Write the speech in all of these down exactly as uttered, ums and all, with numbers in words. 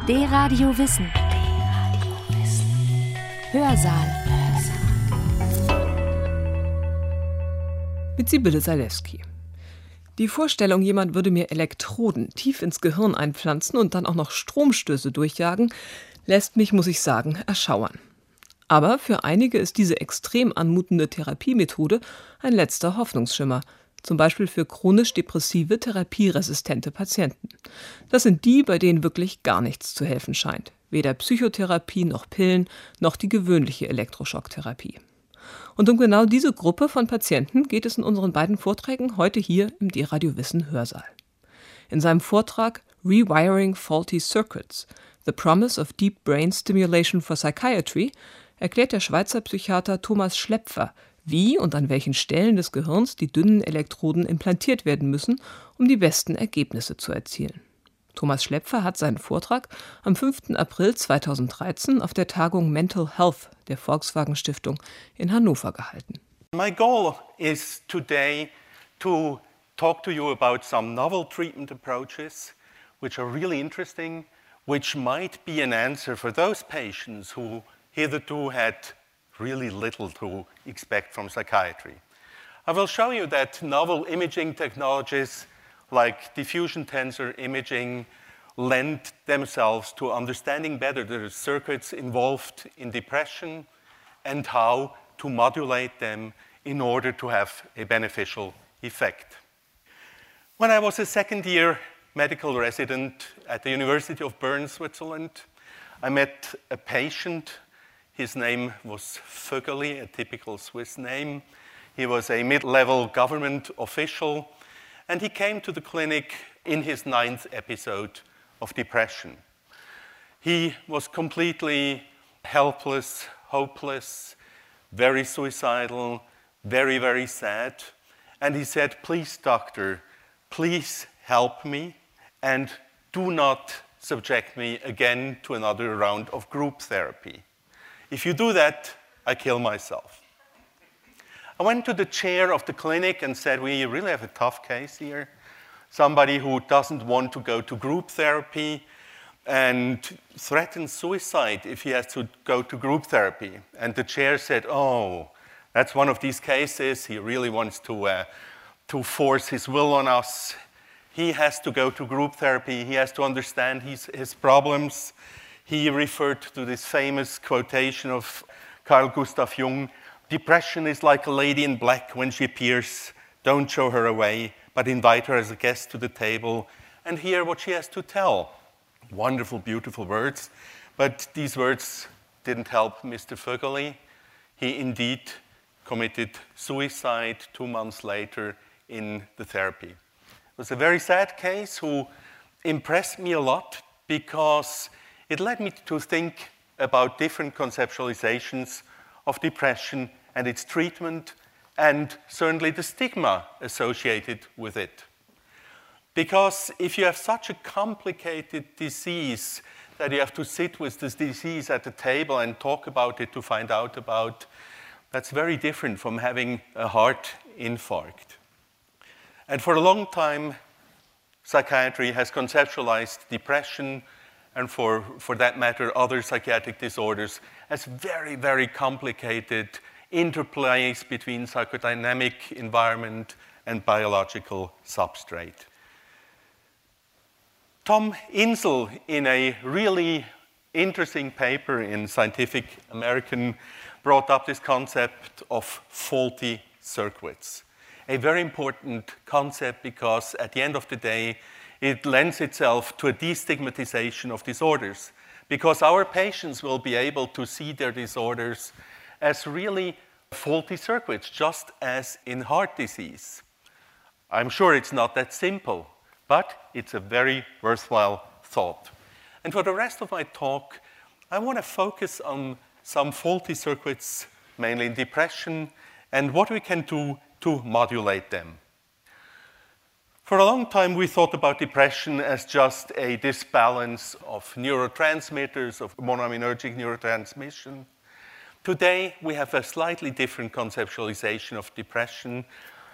D-Radio Wissen. Hörsaal. Mit Sibylle Zalewski. Die Vorstellung, jemand würde mir Elektroden tief ins Gehirn einpflanzen und dann auch noch Stromstöße durchjagen, lässt mich, muss ich sagen, erschauern. Aber für einige ist diese extrem anmutende Therapiemethode ein letzter Hoffnungsschimmer. Zum Beispiel für chronisch depressive, therapieresistente Patienten. Das sind die, bei denen wirklich gar nichts zu helfen scheint. Weder Psychotherapie noch Pillen, noch die gewöhnliche Elektroschocktherapie. Und um genau diese Gruppe von Patienten geht es in unseren beiden Vorträgen heute hier im D-Radio Wissen Hörsaal. In seinem Vortrag Rewiring Faulty Circuits – The Promise of Deep Brain Stimulation for Psychiatry erklärt der Schweizer Psychiater Thomas Schlepfer, wie und an welchen Stellen des Gehirns die dünnen Elektroden implantiert werden müssen, um die besten Ergebnisse zu erzielen. Thomas Schlepfer hat seinen Vortrag am fünften April zweitausenddreizehn auf der Tagung Mental Health der Volkswagen Stiftung in Hannover gehalten. My goal is today to talk to you about some novel treatment approaches which are really interesting, which might be an answer for those patients who hitherto had really little to expect from psychiatry. I will show you that novel imaging technologies like diffusion tensor imaging lend themselves to understanding better the circuits involved in depression and how to modulate them in order to have a beneficial effect. When I was a second-year medical resident at the University of Bern, Switzerland, I met a patient. His name was Vögeli, a typical Swiss name. He was a mid-level government official, and he came to the clinic in his ninth episode of depression. He was completely helpless, hopeless, very suicidal, very, very sad. And he said, "Please, doctor, please help me and do not subject me again to another round of group therapy. If you do that, I kill myself." I went to the chair of the clinic and said, "We really have a tough case here. Somebody who doesn't want to go to group therapy and threatens suicide if he has to go to group therapy." And the chair said, "Oh, that's one of these cases. He really wants to, uh, to force his will on us. He has to go to group therapy. He has to understand his, his problems." He referred to this famous quotation of Carl Gustav Jung, "Depression is like a lady in black when she appears. Don't show her away, but invite her as a guest to the table and hear what she has to tell." Wonderful, beautiful words. But these words didn't help Mister Vögeli. He indeed committed suicide two months later in the therapy. It was a very sad case who impressed me a lot because it led me to think about different conceptualizations of depression and its treatment, and certainly the stigma associated with it. Because if you have such a complicated disease that you have to sit with this disease at the table and talk about it to find out about, that's very different from having a heart infarct. And for a long time, psychiatry has conceptualized depression, and for, for that matter, other psychiatric disorders, as very, very complicated interplays between psychodynamic environment and biological substrate. Tom Insel, in a really interesting paper in Scientific American, brought up this concept of faulty circuits. A very important concept because at the end of the day, it lends itself to a destigmatization of disorders, because our patients will be able to see their disorders as really faulty circuits, just as in heart disease. I'm sure it's not that simple, but it's a very worthwhile thought. And for the rest of my talk, I want to focus on some faulty circuits, mainly in depression, and what we can do to modulate them. For a long time, we thought about depression as just a disbalance of neurotransmitters, of monoaminergic neurotransmission. Today, we have a slightly different conceptualization of depression,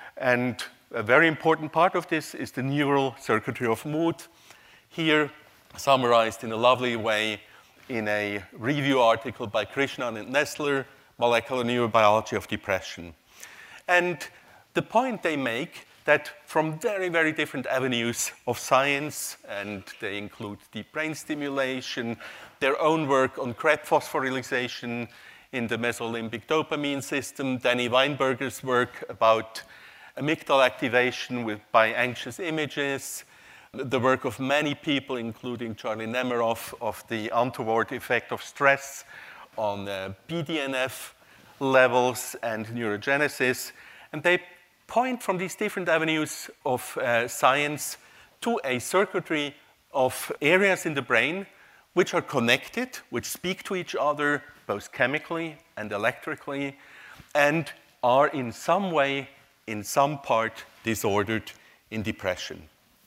and a very important part of this is the neural circuitry of mood. Here, summarized in a lovely way in a review article by Krishnan and Nestler, Molecular Neurobiology of Depression. And the point they make that from very, very different avenues of science, and they include deep brain stimulation, their own work on Krebs phosphorylation in the mesolimbic dopamine system, Danny Weinberger's work about amygdala activation with, by anxious images, the work of many people, including Charlie Nemiroff, of the untoward effect of stress on uh, B D N F levels and neurogenesis. And they point from these different avenues of uh, science to a circuitry of areas in the brain which are connected, which speak to each other both chemically and electrically, and are in some way, in some part, disordered in depression.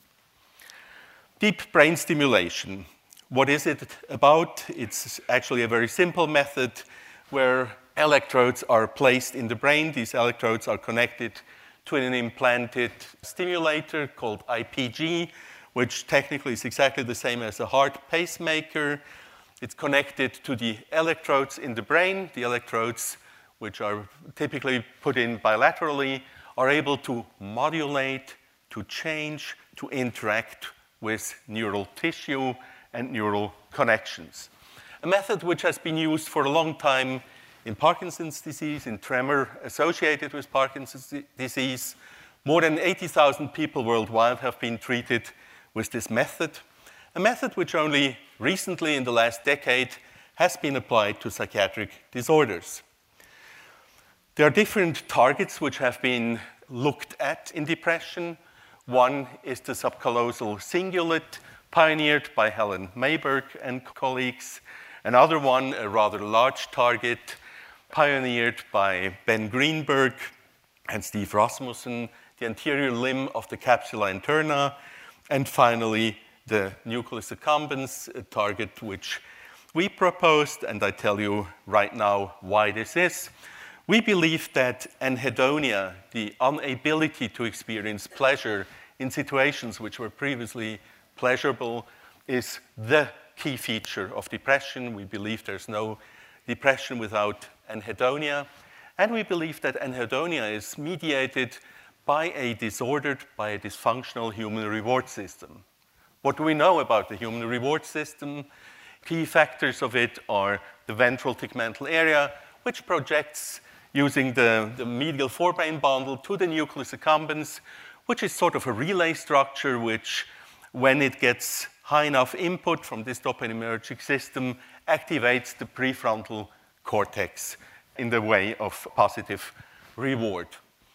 Deep brain stimulation. What is it about? It's actually a very simple method where electrodes are placed in the brain. These electrodes are connected to an implanted stimulator called I P G, which technically is exactly the same as a heart pacemaker. It's connected to the electrodes in the brain. The electrodes, which are typically put in bilaterally, are able to modulate, to change, to interact with neural tissue and neural connections. A method which has been used for a long time in Parkinson's disease, in tremor associated with Parkinson's disease. More than eighty thousand people worldwide have been treated with this method, a method which only recently, in the last decade, has been applied to psychiatric disorders. There are different targets which have been looked at in depression. One is the subcallosal cingulate, pioneered by Helen Mayberg and colleagues. Another one, a rather large target, pioneered by Ben Greenberg and Steve Rasmussen, the anterior limb of the capsula interna. And finally, the nucleus accumbens, a target which we proposed, and I tell you right now why this is. We believe that anhedonia, the inability to experience pleasure in situations which were previously pleasurable, is the key feature of depression. We believe there's no depression without anhedonia. And we believe that anhedonia is mediated by a disordered, by a dysfunctional human reward system. What do we know about the human reward system? Key factors of it are the ventral tegmental area, which projects using the, the medial forebrain bundle to the nucleus accumbens, which is sort of a relay structure which, when it gets high enough input from this dopaminergic system, activates the prefrontal cortex in the way of positive reward.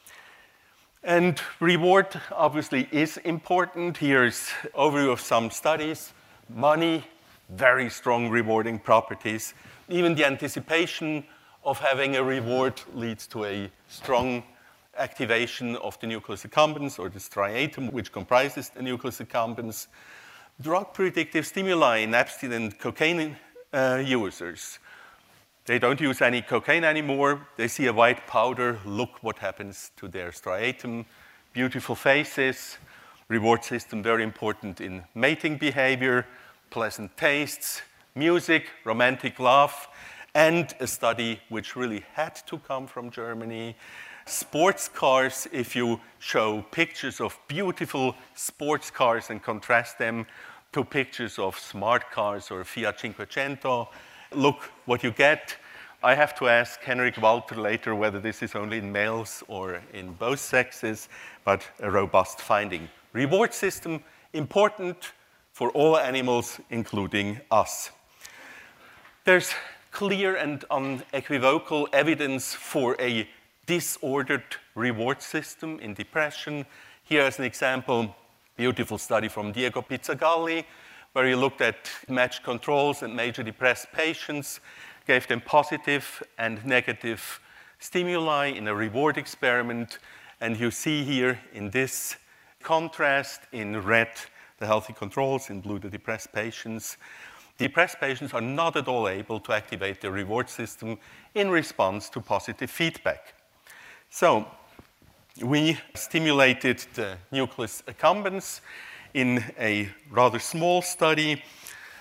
And reward obviously is important. Here's an overview of some studies. Money, very strong rewarding properties. Even the anticipation of having a reward leads to a strong activation of the nucleus accumbens, or the striatum, which comprises the nucleus accumbens. Drug predictive stimuli in abstinent cocaine uh, users. They don't use any cocaine anymore. They see a white powder. Look what happens to their striatum. Beautiful faces. Reward system very important in mating behavior, pleasant tastes, music, romantic love, and a study which really had to come from Germany. Sports cars, if you show pictures of beautiful sports cars and contrast them to pictures of smart cars or Fiat Cinquecento, look what you get. I have to ask Henrik Walter later whether this is only in males or in both sexes, but a robust finding. Reward system, important for all animals, including us. There's clear and unequivocal evidence for a disordered reward system in depression. Here is an example, beautiful study from Diego Pizzagalli, where he looked at matched controls and major depressed patients, gave them positive and negative stimuli in a reward experiment. And you see here in this contrast, in red, the healthy controls, in blue, the depressed patients. Depressed patients are not at all able to activate the reward system in response to positive feedback. So we stimulated the nucleus accumbens in a rather small study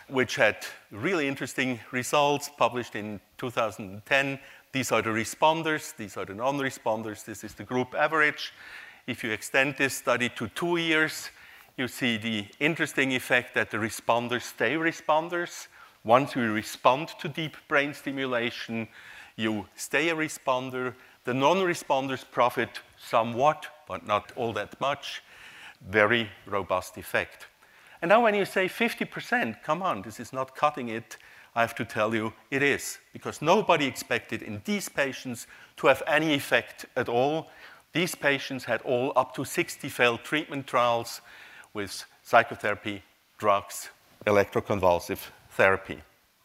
which had really interesting results published in two thousand ten. These are the responders, these are the non-responders, this is the group average. If you extend this study to two years, you see the interesting effect that the responders stay responders. Once you respond to deep brain stimulation, you stay a responder. The non-responders profit somewhat, but not all that much. Very robust effect. And now when you say fifty percent, come on, this is not cutting it, I have to tell you it is, because nobody expected in these patients to have any effect at all. These patients had all up to sixty failed treatment trials with psychotherapy, drugs, electroconvulsive therapy.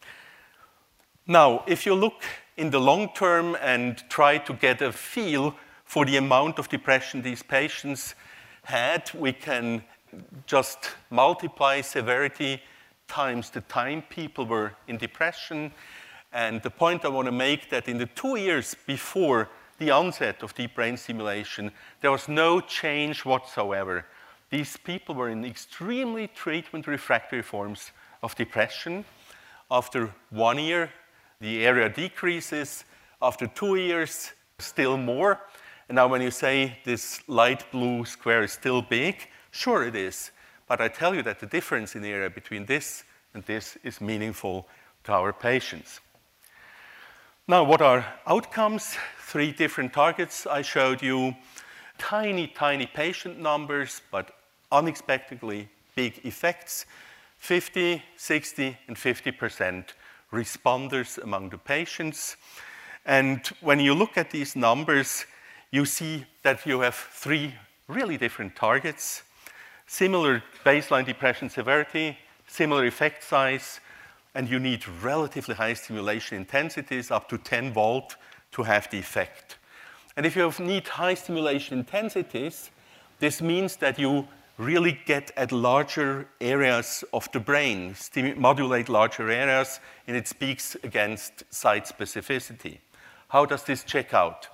Now, if you look in the long term and try to get a feel for the amount of depression these patients had, we can just multiply severity times the time people were in depression. And the point I want to make that in the two years before the onset of deep brain stimulation, there was no change whatsoever. These people were in extremely treatment refractory forms of depression. After one year, the area decreases. After two years, still more. And now when you say this light blue square is still big, sure it is. But I tell you that the difference in the area between this and this is meaningful to our patients. Now, what are outcomes? Three different targets I showed you. Tiny, tiny patient numbers, but unexpectedly big effects. fifty, sixty, and fifty percent responders among the patients. And when you look at these numbers, you see that you have three really different targets. Similar baseline depression severity, similar effect size, and you need relatively high stimulation intensities, up to ten volt, to have the effect. And if you need high stimulation intensities, this means that you really get at larger areas of the brain, modulate larger areas, and it speaks against site specificity. How does this check out?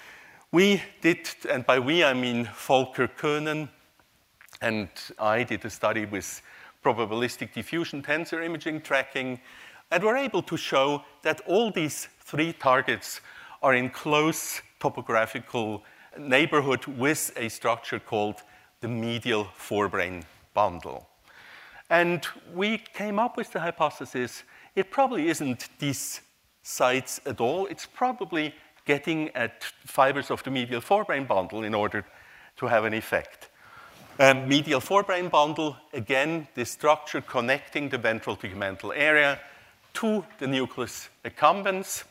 We did, and by we I mean Volker Koenen, and I did a study with probabilistic diffusion tensor imaging tracking, and we're able to show that all these three targets are in close topographical neighborhood with a structure called the medial forebrain bundle. And we came up with the hypothesis, it probably isn't these sites at all, it's probably getting at fibers of the medial forebrain bundle in order to have an effect. Um, medial forebrain bundle, again, this structure connecting the ventral tegmental area to the nucleus accumbens.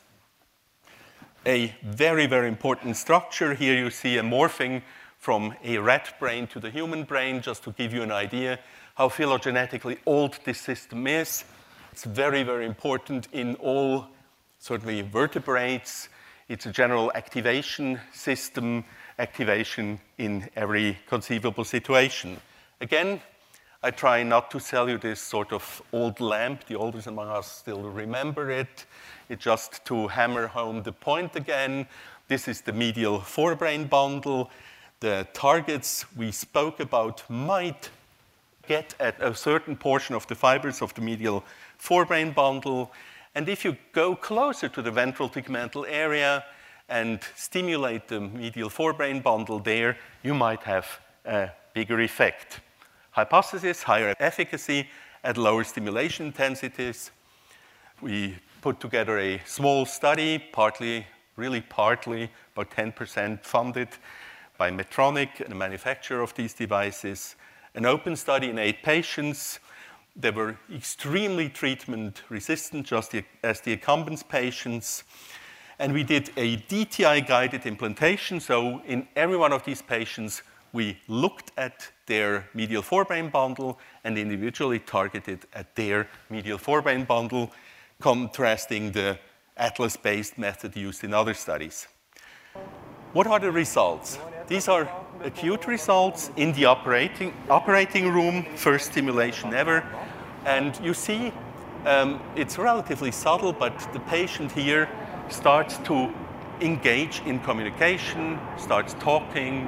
A very, very important structure. Here you see a morphing from a rat brain to the human brain, just to give you an idea how phylogenetically old this system is. It's very, very important in all, certainly, vertebrates. It's a general activation system, activation in every conceivable situation. Again, I try not to sell you this sort of old lamp. The oldest among us still remember it. It's just to hammer home the point again. This is the medial forebrain bundle. The targets we spoke about might get at a certain portion of the fibers of the medial forebrain bundle. And if you go closer to the ventral tegmental area and stimulate the medial forebrain bundle there, you might have a bigger effect. Hypothesis, higher efficacy at lower stimulation intensities. We put together a small study, partly, really partly, about ten percent funded by Medtronic, the manufacturer of these devices. An open study in eight patients. They were extremely treatment resistant, just as the accumbens patients. And we did a D T I-guided implantation. So in every one of these patients, we looked at their medial forebrain bundle and individually targeted at their medial forebrain bundle, contrasting the atlas-based method used in other studies. What are the results? These are acute results in the operating, operating room, first stimulation ever. And you see, um, it's relatively subtle, but the patient here starts to engage in communication, starts talking,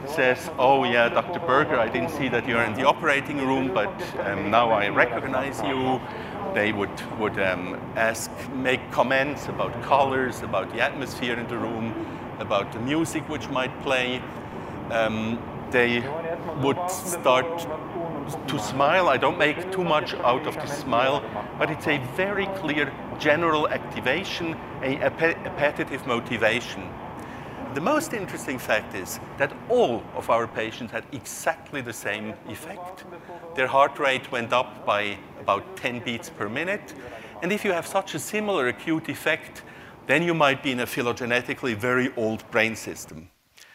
says, oh yeah, Doctor Berger, I didn't see that you're in the operating room, but um, now I recognize you. They would, would um, ask, make comments about colors, about the atmosphere in the room, about the music which might play. Um, they would start to smile. I don't make too much out of the smile, but it's a very clear general activation, a appetitive motivation. The most interesting fact is that all of our patients had exactly the same effect. Their heart rate went up by about ten beats per minute. And if you have such a similar acute effect, then you might be in a phylogenetically very old brain system.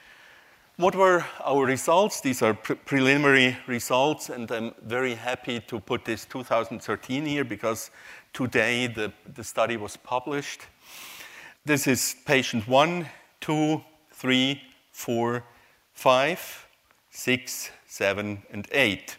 What were our results? These are pre preliminary results, and I'm very happy to put this two thousand thirteen here because today the, the study was published. This is patient one, two, three, four, five, six, seven, and eight.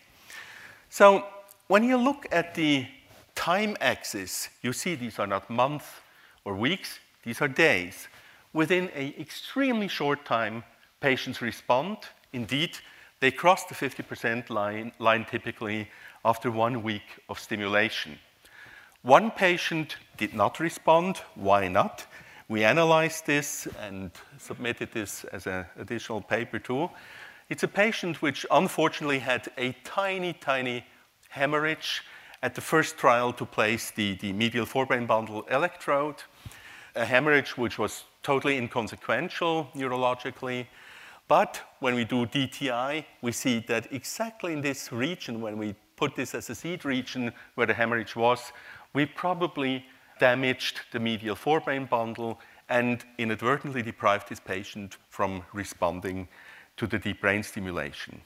So when you look at the time axis, you see these are not months or weeks, these are days. Within an extremely short time, patients respond. Indeed, they cross the fifty percent line, line typically after one week of stimulation. One patient did not respond. Why not? We analyzed this and submitted this as an additional paper too. It's a patient which unfortunately had a tiny, tiny hemorrhage at the first trial to place the, the medial forebrain bundle electrode, a hemorrhage which was totally inconsequential neurologically. But when we do D T I, we see that exactly in this region, when we put this as a seed region where the hemorrhage was, we probably damaged the medial forebrain bundle and inadvertently deprived this patient from responding to the deep brain stimulation.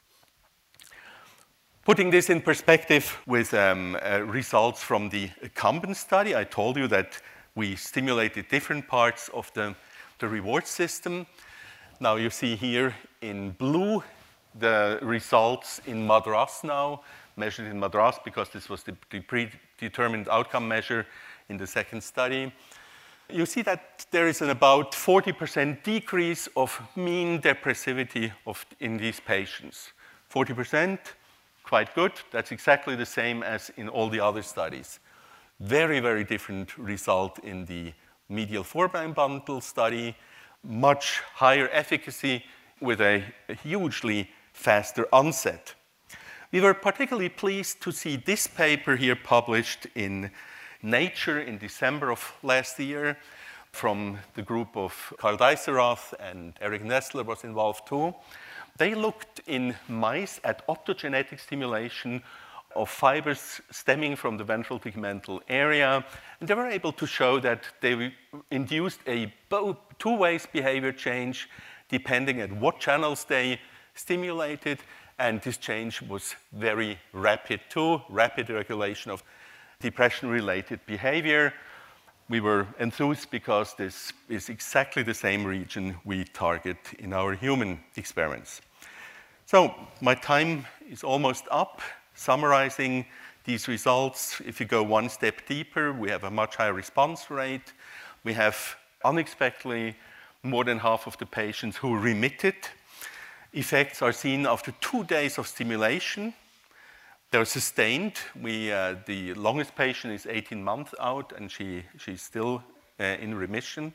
Putting this in perspective with um, uh, results from the ACCOMPANY study, I told you that we stimulated different parts of the, the reward system. Now you see here in blue the results in MADRS now, measured in MADRS because this was the, the predetermined outcome measure in the second study. You see that there is an about forty percent decrease of mean depressivity of, in these patients. forty percent, quite good. That's exactly the same as in all the other studies. Very, very different result in the medial forebrain bundle study. Much higher efficacy with a, a hugely faster onset. We were particularly pleased to see this paper here published in Nature in December of last year from the group of Karl Deisseroth, and Eric Nestler was involved too. They looked in mice at optogenetic stimulation of fibers stemming from the ventral tegmental area, and they were able to show that they induced a two-ways behavior change depending on what channels they stimulated, and this change was very rapid too, rapid regulation of depression-related behavior. We were enthused because this is exactly the same region we target in our human experiments. So my time is almost up. Summarizing these results, if you go one step deeper, we have a much higher response rate. We have unexpectedly more than half of the patients who remitted. Effects are seen after two days of stimulation. They're sustained. We, uh, the longest patient is eighteen months out, and she, she's still uh, in remission.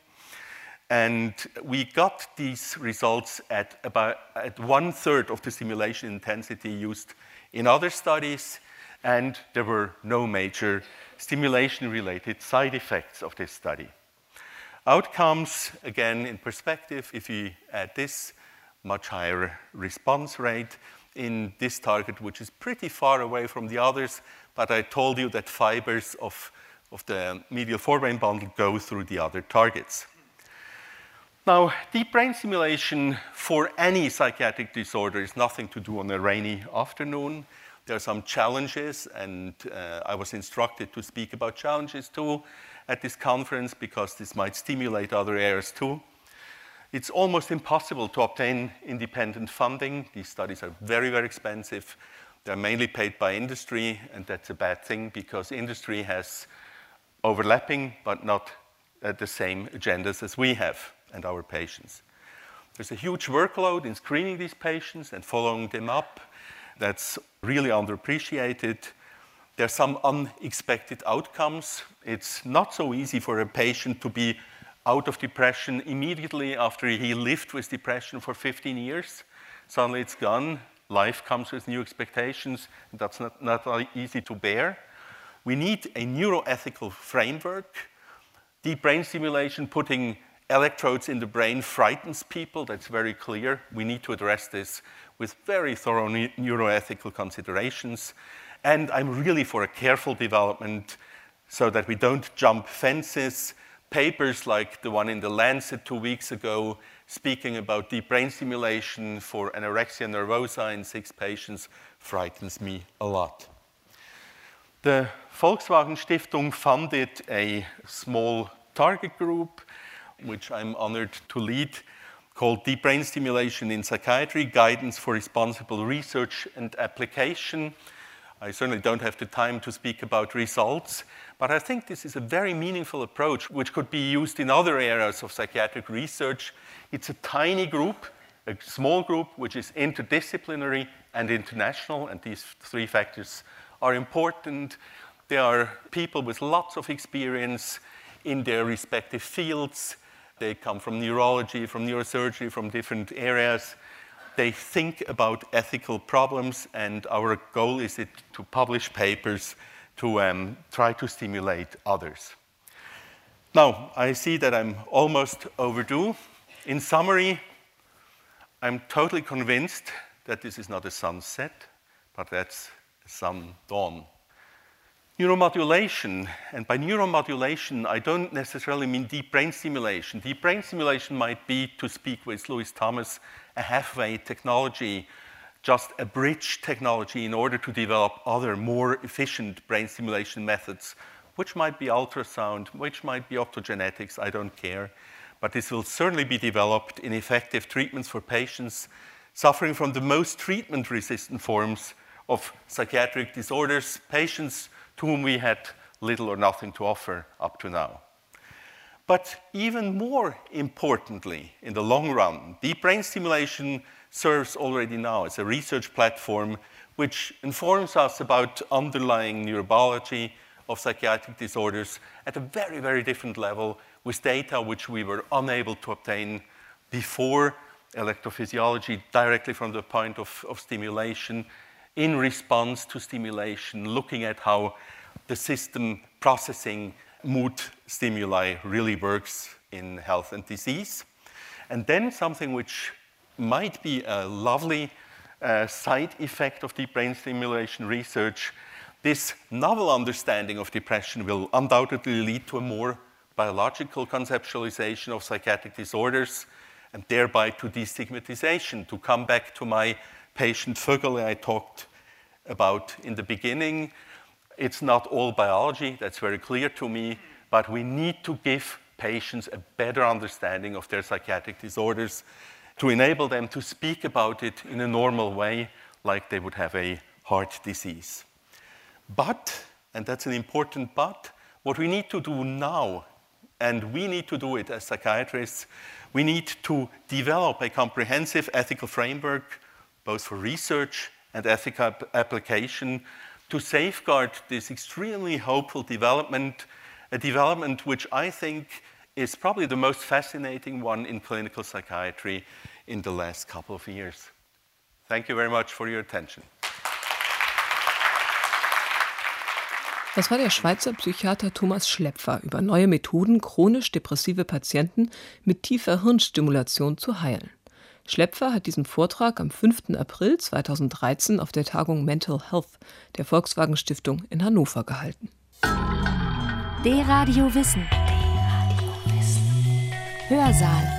And we got these results at about at one third of the stimulation intensity used in other studies, and there were no major stimulation-related side effects of this study. Outcomes, again, in perspective, if we add this, much higher response rate in this target, which is pretty far away from the others, but I told you that fibers of, of the medial forebrain bundle go through the other targets. Now, deep brain stimulation for any psychiatric disorder is nothing to do on a rainy afternoon. There are some challenges, and uh, I was instructed to speak about challenges too at this conference because this might stimulate other areas too. It's almost impossible to obtain independent funding. These studies are very, very expensive. They're mainly paid by industry, and that's a bad thing because industry has overlapping but not uh, the same agendas as we have and our patients. There's a huge workload in screening these patients and following them up. That's really underappreciated. There are some unexpected outcomes. It's not so easy for a patient to be out of depression immediately after he lived with depression for fifteen years. Suddenly it's gone. Life comes with new expectations, and that's not, not easy to bear. We need a neuroethical framework. Deep brain stimulation, putting electrodes in the brain, frightens people. That's very clear. We need to address this with very thorough ne- neuroethical considerations. And I'm really for a careful development so that we don't jump fences. Papers like the one in The Lancet two weeks ago speaking about deep brain stimulation for anorexia nervosa in six patients frightens me a lot. The Volkswagen Stiftung funded a small target group, which I'm honored to lead, called Deep Brain Stimulation in Psychiatry, Guidance for Responsible Research and Application. I certainly don't have the time to speak about results, but I think this is a very meaningful approach which could be used in other areas of psychiatric research. It's a tiny group, a small group, which is interdisciplinary and international, and these three factors are important. There are people with lots of experience in their respective fields. They come from neurology, from neurosurgery, from different areas. They think about ethical problems, and our goal is it to publish papers to um, try to stimulate others. Now, I see that I'm almost overdue. In summary, I'm totally convinced that this is not a sunset, but that's a sun dawn. Neuromodulation, and by neuromodulation, I don't necessarily mean deep brain stimulation. Deep brain stimulation might be, to speak with Louis Thomas, a halfway technology, just a bridge technology in order to develop other, more efficient brain stimulation methods, which might be ultrasound, which might be optogenetics, I don't care. But this will certainly be developed in effective treatments for patients suffering from the most treatment-resistant forms of psychiatric disorders, patients to whom we had little or nothing to offer up to now. But even more importantly, in the long run, deep brain stimulation serves already now as a research platform which informs us about underlying neurobiology of psychiatric disorders at a very, very different level with data which we were unable to obtain before electrophysiology directly from the point of, of stimulation, in response to stimulation, looking at how the system processing mood stimuli really works in health and disease. And then something which might be a lovely uh, side effect of deep brain stimulation research, this novel understanding of depression will undoubtedly lead to a more biological conceptualization of psychiatric disorders and thereby to destigmatization. To come back to my patient Vögele I talked about in the beginning, it's not all biology, that's very clear to me, but we need to give patients a better understanding of their psychiatric disorders to enable them to speak about it in a normal way, like they would have a heart disease. But, and that's an important but, what we need to do now, and we need to do it as psychiatrists, we need to develop a comprehensive ethical framework, both for research and ethical application, to safeguard this extremely hopeful development, a development which I think is probably the most fascinating one in clinical psychiatry in the last couple of years. Thank you very much for your attention. Das war der Schweizer Psychiater Thomas Schlepfer über neue Methoden, chronisch depressive Patienten mit tiefer Hirnstimulation zu heilen. Schlepfer hat diesen Vortrag am fünften April zweitausenddreizehn auf der Tagung Mental Health der Volkswagen Stiftung in Hannover gehalten. D-Radio Wissen. D-Radio Wissen. Hörsaal.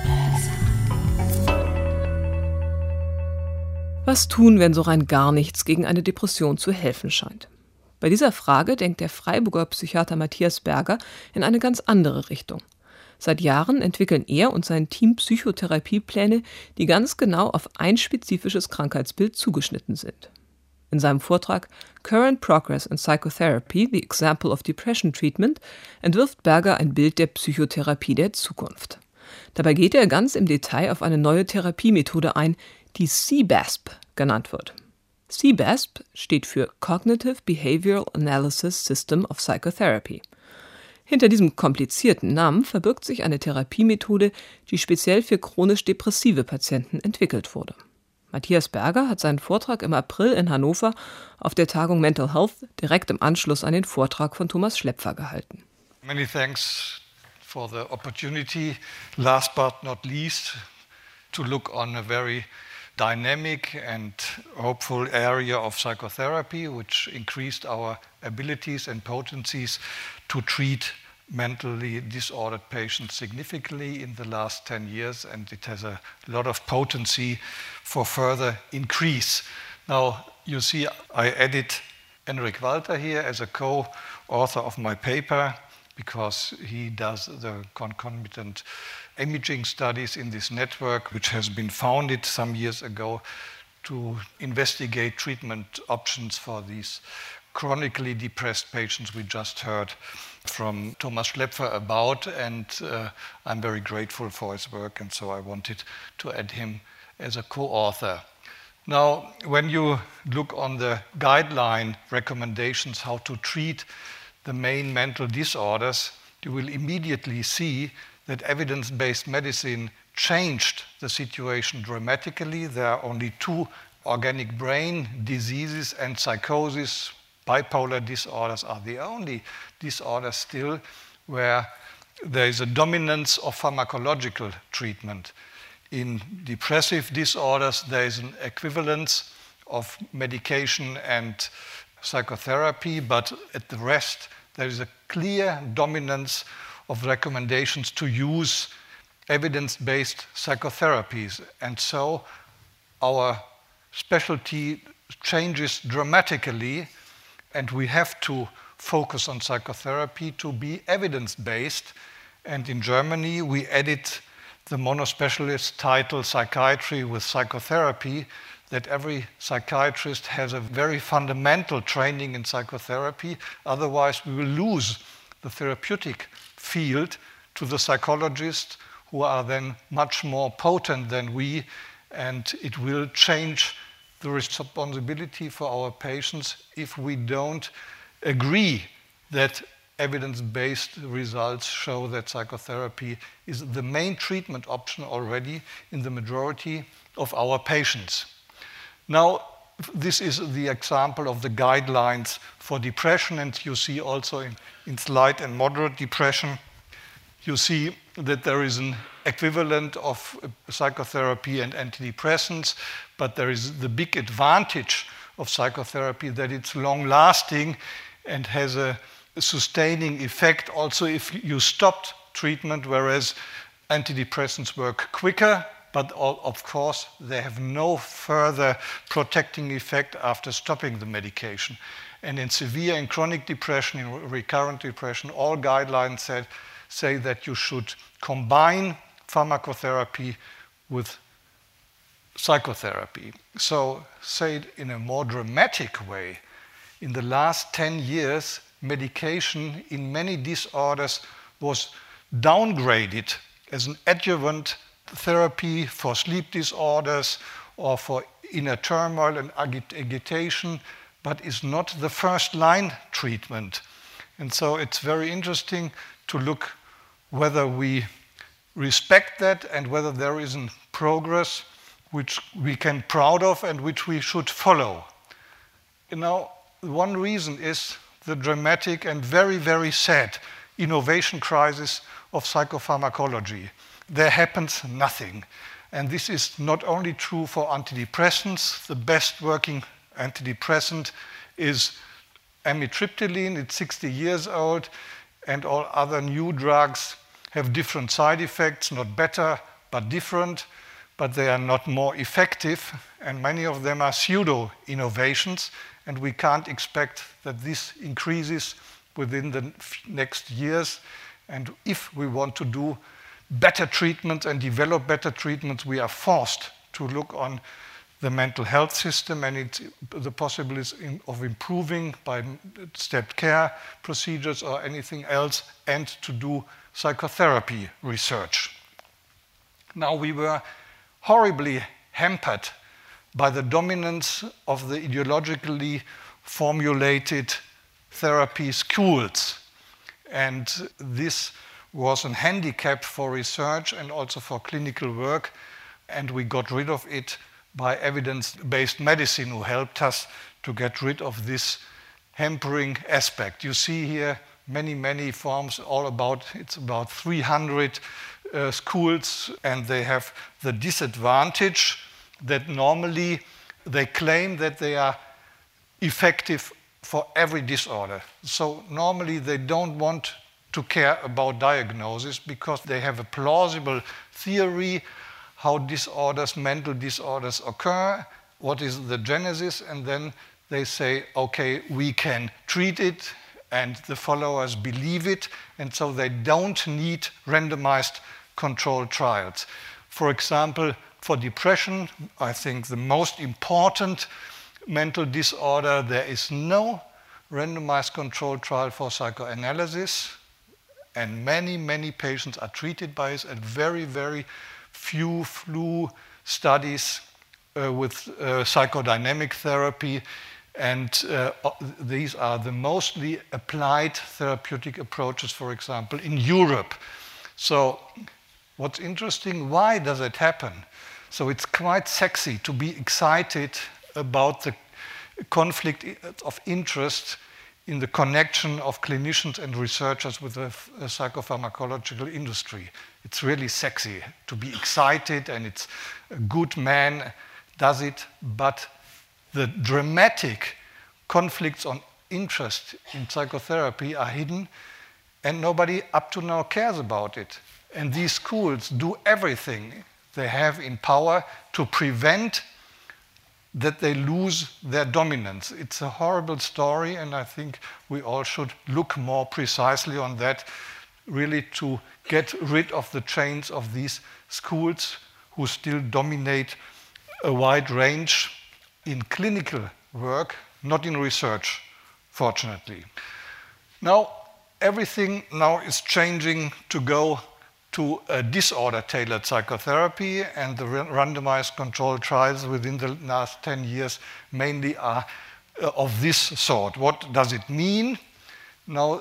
Was tun, wenn so rein gar nichts gegen eine Depression zu helfen scheint? Bei dieser Frage denkt der Freiburger Psychiater Matthias Berger in eine ganz andere Richtung. Seit Jahren entwickeln er und sein Team Psychotherapiepläne, die ganz genau auf ein spezifisches Krankheitsbild zugeschnitten sind. In seinem Vortrag Current Progress in Psychotherapy, The Example of Depression Treatment entwirft Berger ein Bild der Psychotherapie der Zukunft. Dabei geht er ganz im Detail auf eine neue Therapiemethode ein, die C B A S P genannt wird. C B A S P steht für Cognitive Behavioral Analysis System of Psychotherapy. Hinter diesem komplizierten Namen verbirgt sich eine Therapiemethode, die speziell für chronisch depressive Patienten entwickelt wurde. Matthias Berger hat seinen Vortrag im April in Hannover auf der Tagung Mental Health direkt im Anschluss an den Vortrag von Thomas Schlepfer gehalten. Many thanks for the opportunity, last but not least, to look on a very dynamic and hopeful area of psychotherapy, which increased our abilities and potencies to treat mentally disordered patients significantly in the last ten years, and it has a lot of potency for further increase. Now, you see, I added Enric Walter here as a co-author of my paper, because he does the concomitant imaging studies in this network, which has been founded some years ago to investigate treatment options for these chronically depressed patients we just heard from Thomas Schlepfer about, and uh, I'm very grateful for his work, and so I wanted to add him as a co-author. Now, when you look on the guideline recommendations how to treat the main mental disorders, you will immediately see that evidence-based medicine changed the situation dramatically. There are only two organic brain diseases and psychosis. Bipolar disorders are the only disorders still where there is a dominance of pharmacological treatment. In depressive disorders, there is an equivalence of medication and psychotherapy, but at the rest, there is a clear dominance of recommendations to use evidence-based psychotherapies. And so our specialty changes dramatically, and we have to focus on psychotherapy to be evidence-based. And in Germany, we added the monospecialist title psychiatry with psychotherapy, that every psychiatrist has a very fundamental training in psychotherapy. Otherwise, we will lose the therapeutic field to the psychologists, who are then much more potent than we, and it will change the responsibility for our patients if we don't agree that evidence-based results show that psychotherapy is the main treatment option already in the majority of our patients. Now, this is the example of the guidelines for depression, and you see also in, in slight and moderate depression, you see that there is an equivalent of psychotherapy and antidepressants, but there is the big advantage of psychotherapy that it's long-lasting and has a sustaining effect also if you stopped treatment, whereas antidepressants work quicker, but all, of course, they have no further protecting effect after stopping the medication. And in severe and chronic depression, in recurrent depression, all guidelines said, say that you should combine pharmacotherapy with psychotherapy. So, say it in a more dramatic way, in the last ten years, medication in many disorders was downgraded as an adjuvant therapy for sleep disorders or for inner turmoil and agitation, but is not the first line treatment. And so it's very interesting to look whether we respect that and whether there is a progress which we can be proud of and which we should follow. You know, one reason is the dramatic and very, very sad innovation crisis of psychopharmacology. There happens nothing. And this is not only true for antidepressants. The best working antidepressant is amitriptyline. It's sixty years old, and all other new drugs have different side effects, not better, but different, but they are not more effective, and many of them are pseudo-innovations, and we can't expect that this increases within the next years. And if we want to do better treatments and develop better treatments, we are forced to look on the mental health system and it's the possibilities of improving by stepped care procedures or anything else, and to do psychotherapy research. Now, we were horribly hampered by the dominance of the ideologically formulated therapy schools. And this was a handicap for research and also for clinical work. And we got rid of it by evidence-based medicine, who helped us to get rid of this hampering aspect. You see here many, many forms, all about, it's about three hundred uh, schools, and they have the disadvantage that normally they claim that they are effective for every disorder. So normally they don't want to care about diagnosis because they have a plausible theory how disorders, mental disorders occur, what is the genesis, and then they say, okay, we can treat it, and the followers believe it, and so they don't need randomized controlled trials. For example, for depression, I think the most important mental disorder, there is no randomized controlled trial for psychoanalysis, and many, many patients are treated by it, and very, very few flu studies uh, with uh, psychodynamic therapy, and uh, these are the mostly applied therapeutic approaches, for example, in Europe. So what's interesting, why does it happen? So it's quite sexy to be excited about the conflict of interest in the connection of clinicians and researchers with the psychopharmacological industry. It's really sexy to be excited, and it's a good man does it, but the dramatic conflicts on interest in psychotherapy are hidden, and nobody up to now cares about it. And these schools do everything they have in power to prevent that they lose their dominance. It's a horrible story, and I think we all should look more precisely on that, really to get rid of the chains of these schools who still dominate a wide range in clinical work, not in research, fortunately. Now, everything now is changing to go to a disorder-tailored psychotherapy, and the randomized controlled trials within the last ten years mainly are uh, of this sort. What does it mean? Now,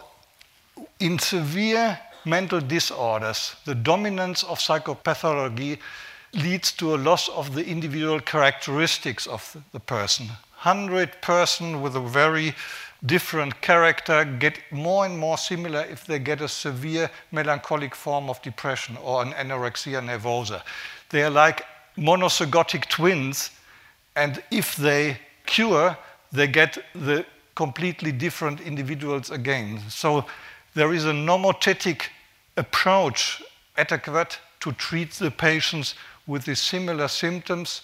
in severe mental disorders, the dominance of psychopathology leads to a loss of the individual characteristics of the person. one hundred person with a very different character get more and more similar if they get a severe melancholic form of depression or an anorexia nervosa. They are like monozygotic twins, and if they cure, they get the completely different individuals again. So there is a nomothetic approach adequate to treat the patients with the similar symptoms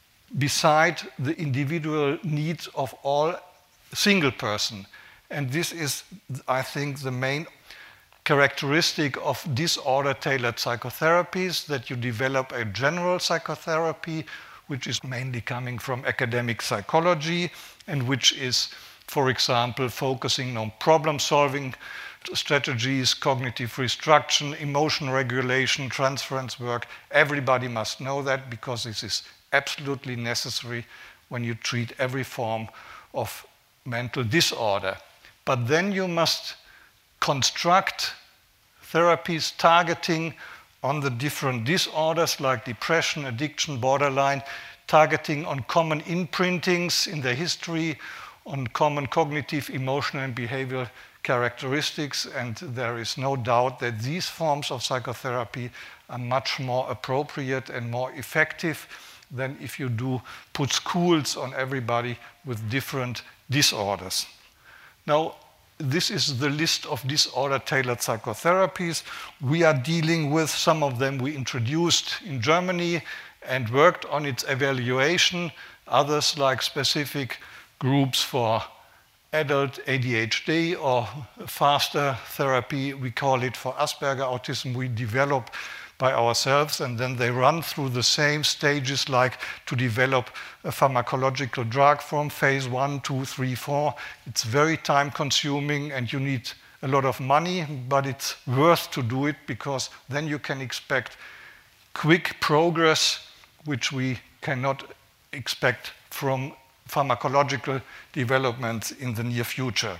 beside the individual needs of all single person. And this is, I think, the main characteristic of disorder-tailored psychotherapies, that you develop a general psychotherapy, which is mainly coming from academic psychology, and which is, for example, focusing on problem-solving strategies, cognitive restriction, emotion regulation, transference work. Everybody must know that, because this is absolutely necessary when you treat every form of mental disorder. But then you must construct therapies targeting on the different disorders like depression, addiction, borderline, targeting on common imprintings in the history, on common cognitive, emotional, and behavioral characteristics. And there is no doubt that these forms of psychotherapy are much more appropriate and more effective than if you do put schools on everybody with different disorders. Now, this is the list of disorder-tailored psychotherapies. We are dealing with some of them we introduced in Germany and worked on its evaluation. Others, like specific groups for adult A D H D or faster therapy, we call it for Asperger autism, we develop by ourselves, and then they run through the same stages, like to develop a pharmacological drug from phase one, two, three, four. It's very time consuming, and you need a lot of money, but it's worth to do it, because then you can expect quick progress which we cannot expect from pharmacological developments in the near future.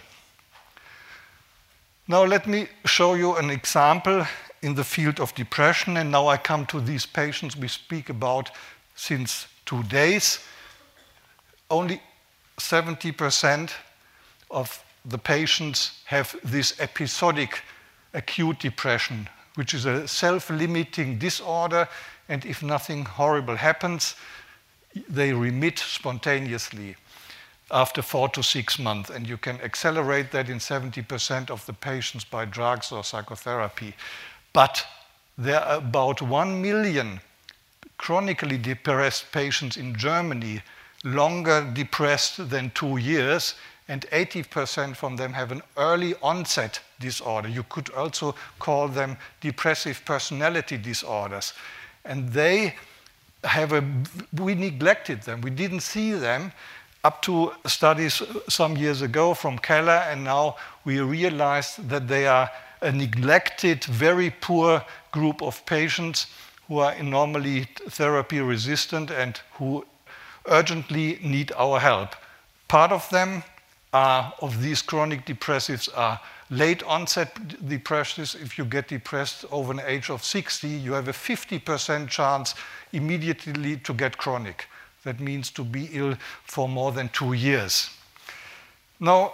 Now let me show you an example in the field of depression, and now I come to these patients we speak about since two days. Only seventy percent of the patients have this episodic acute depression, which is a self-limiting disorder, and if nothing horrible happens, they remit spontaneously after four to six months. And you can accelerate that in seventy percent of the patients by drugs or psychotherapy. But there are about one million chronically depressed patients in Germany, longer depressed than two years, and eighty percent from them have an early onset disorder. You could also call them depressive personality disorders. And they have a, we neglected them. We didn't see them up to studies some years ago from Keller, and now we realized that they are a neglected, very poor group of patients who are normally therapy resistant and who urgently need our help. Part of them are, of these chronic depressives are late onset depressives. If you get depressed over an age of sixty, you have a fifty percent chance immediately to get chronic. That means to be ill for more than two years. Now,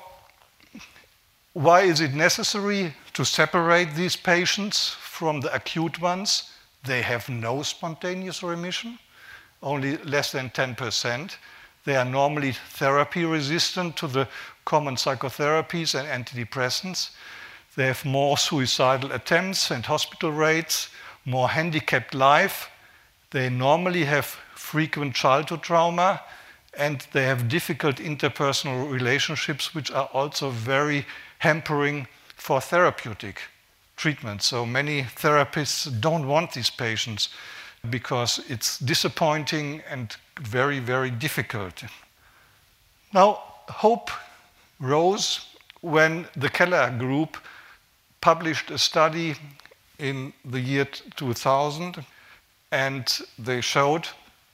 why is it necessary to separate these patients from the acute ones? They have no spontaneous remission, only less than ten percent. They are normally therapy resistant to the common psychotherapies and antidepressants. They have more suicidal attempts and hospital rates, more handicapped life. They normally have frequent childhood trauma, and they have difficult interpersonal relationships, which are also very hampering for therapeutic treatment. So many therapists don't want these patients because it's disappointing and very, very difficult. Now, hope rose when the Keller Group published a study in the year two thousand, and they showed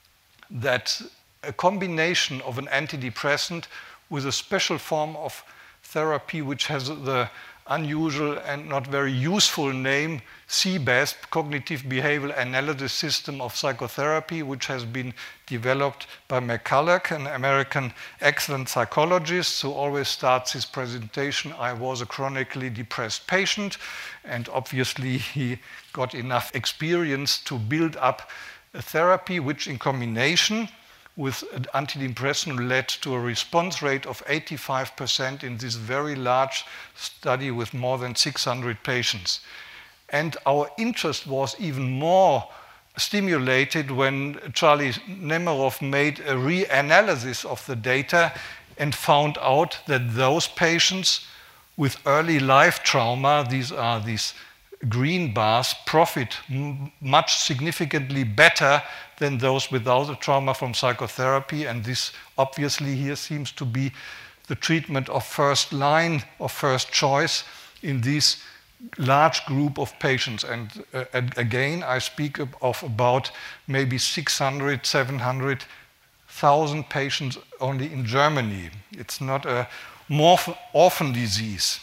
that a combination of an antidepressant with a special form of therapy which has the unusual and not very useful name C B A S P, Cognitive Behavioral Analysis System of Psychotherapy, which has been developed by McCulloch, an American excellent psychologist who always starts his presentation, I was a chronically depressed patient, and obviously he got enough experience to build up a therapy which in combination with an antidepressant led to a response rate of eighty-five percent in this very large study with more than six hundred patients. And our interest was even more stimulated when Charlie Nemiroff made a reanalysis of the data and found out that those patients with early life trauma, these are these green bars, profit m- much significantly better than those without a trauma from psychotherapy. And this obviously here seems to be the treatment of first line or first choice in this large group of patients. And uh, again, I speak of, of about maybe six hundred, seven hundred thousand patients only in Germany. It's not a more orphan disease.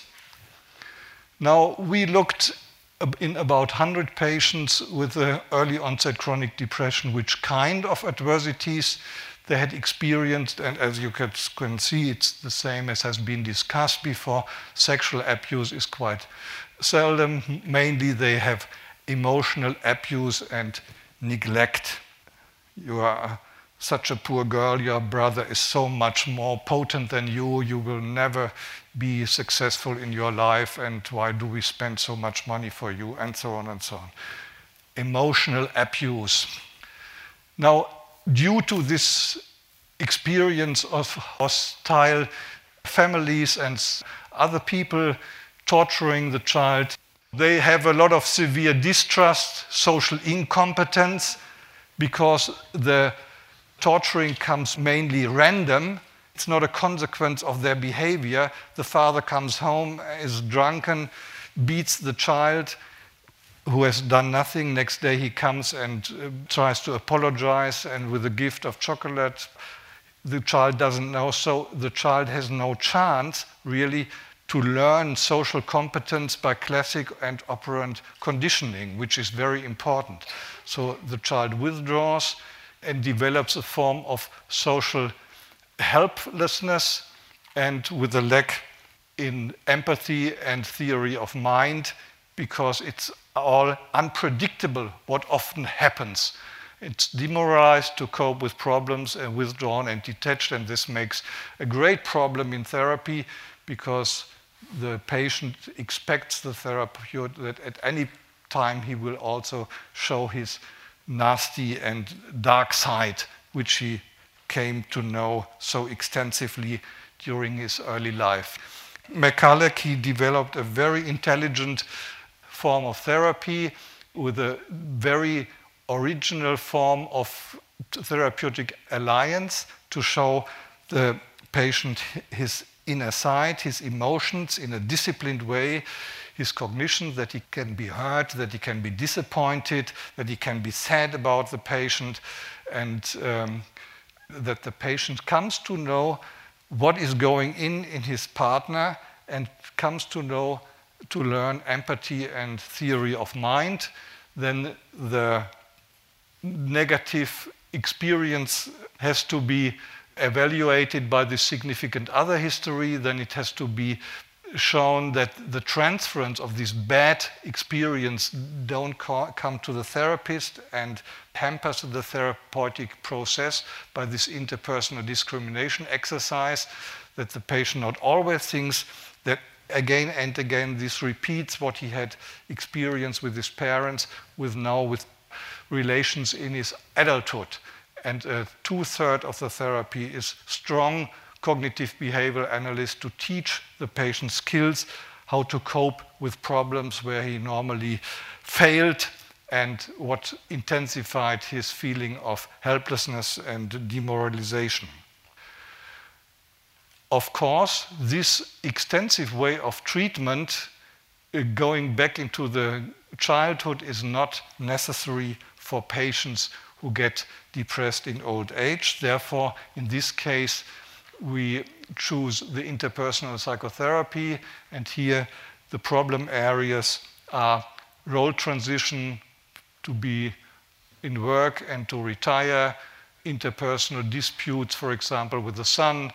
Now, we looked in about one hundred patients with uh, early onset chronic depression, which kind of adversities they had experienced. And as you can, can see, it's the same as has been discussed before. Sexual abuse is quite seldom. Mainly they have emotional abuse and neglect. You are such a poor girl, your brother is so much more potent than you, you will never be successful in your life, and why do we spend so much money for you, and so on and so on. Emotional abuse. Now, due to this experience of hostile families and other people torturing the child, they have a lot of severe distrust, social incompetence, because the torturing comes mainly random. It's not a consequence of their behavior. The father comes home, is drunken, beats the child, who has done nothing. Next day he comes and uh, tries to apologize, and with a gift of chocolate. The child doesn't know, so the child has no chance really to learn social competence by classic and operant conditioning, which is very important. So the child withdraws and develops a form of social helplessness, and with a lack in empathy and theory of mind, because it's all unpredictable what often happens. It's demoralized to cope with problems and withdrawn and detached, and this makes a great problem in therapy because the patient expects the therapist that at any time he will also show his nasty and dark side, which he came to know so extensively during his early life. McCulloch, he developed a very intelligent form of therapy with a very original form of therapeutic alliance to show the patient his inner side, his emotions in a disciplined way, his cognition, that he can be hurt, that he can be disappointed, that he can be sad about the patient, and um, that the patient comes to know what is going in in his partner and comes to know, to learn empathy and theory of mind. Then the negative experience has to be evaluated by the significant other history. Then it has to be shown that the transference of this bad experience don't co- come to the therapist and hampers the therapeutic process by this interpersonal discrimination exercise, that the patient not always thinks that again and again this repeats what he had experienced with his parents, with now with relations in his adulthood. And uh, two-thirds of the therapy is strong cognitive behavioral analysis to teach the patient skills, how to cope with problems where he normally failed, and what intensified his feeling of helplessness and demoralization. Of course, this extensive way of treatment, uh, going back into the childhood, is not necessary for patients who get depressed in old age. Therefore, in this case, we choose the interpersonal psychotherapy, and here the problem areas are role transition, to be in work and to retire, interpersonal disputes, for example, with the son,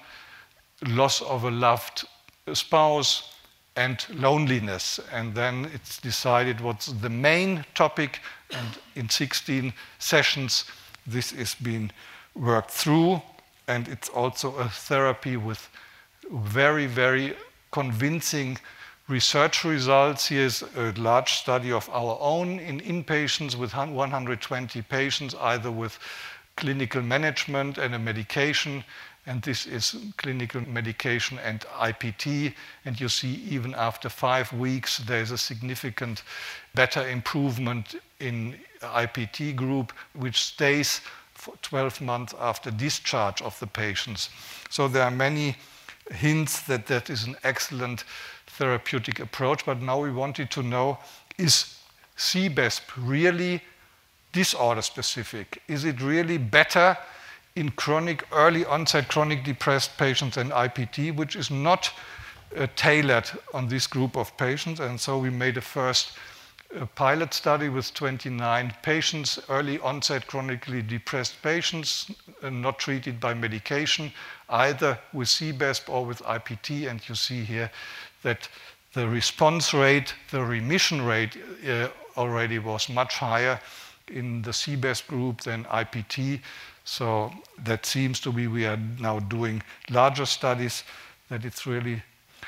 loss of a loved spouse, and loneliness. And then it's decided what's the main topic, and in sixteen sessions this is being worked through. And it's also a therapy with very, very convincing research results. Here's a large study of our own in inpatients with one hundred twenty patients, either with clinical management and a medication. And this is clinical medication and I P T. And you see even after five weeks, there's a significant better improvement in I P T group, which stays for twelve months after discharge of the patients. So there are many hints that that is an excellent therapeutic approach. But now we wanted to know, is C B E S P really disorder specific? Is it really better in chronic, early onset chronic depressed patients than I P T, which is not uh, tailored on this group of patients? And so we made a first uh, pilot study with twenty-nine patients, early onset chronically depressed patients, uh, not treated by medication, either with C B E S P or with I P T. And you see here that the response rate, the remission rate uh, already was much higher in the C B E S P group than I P T. So that seems to be, we are now doing larger studies, that it's really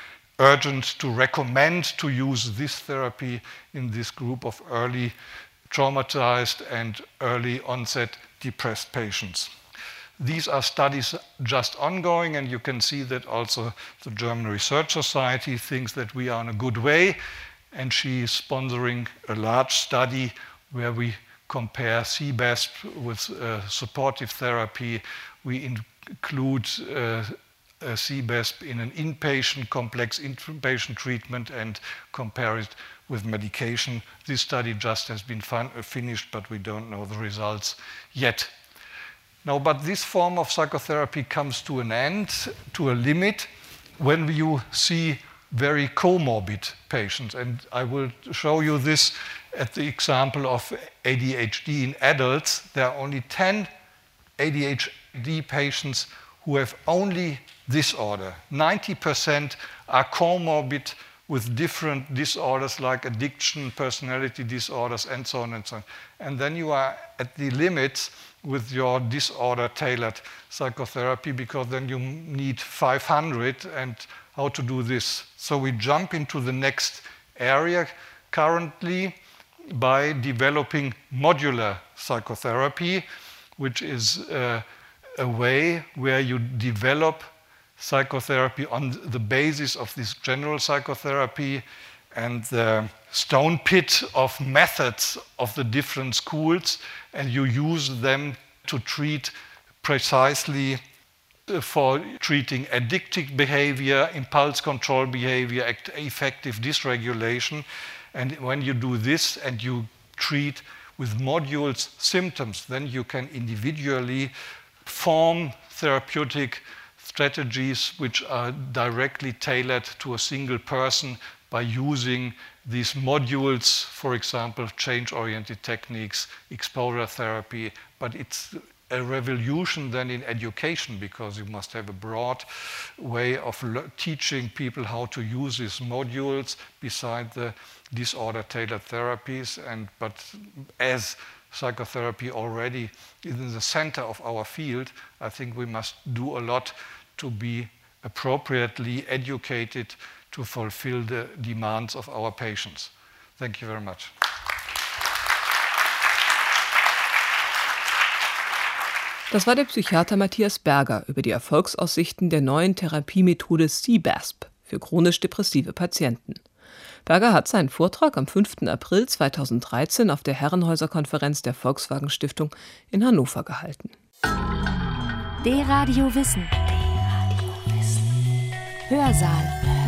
urgent to recommend to use this therapy in this group of early traumatized and early onset depressed patients. These are studies just ongoing, and you can see that also the German Research Society thinks that we are on a good way, and she is sponsoring a large study where we compare C B E S P with uh, supportive therapy. We include uh, uh, C B A S P in an inpatient, complex inpatient treatment and compare it with medication. This study just has been fin- uh, finished, but we don't know the results yet. Now, but this form of psychotherapy comes to an end, to a limit, when you see very comorbid patients. And I will show you this at the example of A D H D in adults. There are only ten A D H D patients who have only disorder. ninety percent are comorbid with different disorders like addiction, personality disorders, and so on and so on. And then you are at the limits with your disorder-tailored psychotherapy, because then you need five hundred, and how to do this? So we jump into the next area currently by developing modular psychotherapy, which is uh, a way where you develop psychotherapy on the basis of this general psychotherapy and the stone pit of methods of the different schools, and you use them to treat precisely for treating addictive behavior, impulse control behavior, act- effective dysregulation. And when you do this and you treat with modules symptoms, then you can individually form therapeutic strategies which are directly tailored to a single person by using these modules, for example, change-oriented techniques, exposure therapy. But it's a revolution then in education, because you must have a broad way of le- teaching people how to use these modules beside the disorder-tailored therapies. And but as psychotherapy already is in the center of our field, I think we must do a lot to be appropriately educated to fulfill the demands of our patients. Thank you very much. Das war der Psychiater Matthias Berger über die Erfolgsaussichten der neuen Therapiemethode C B A S P für chronisch depressive Patienten. Berger hat seinen Vortrag am fünften April zweitausenddreizehn auf der Herrenhäuser-Konferenz der Volkswagen Stiftung in Hannover gehalten. D-Radio Wissen. Hörsaal.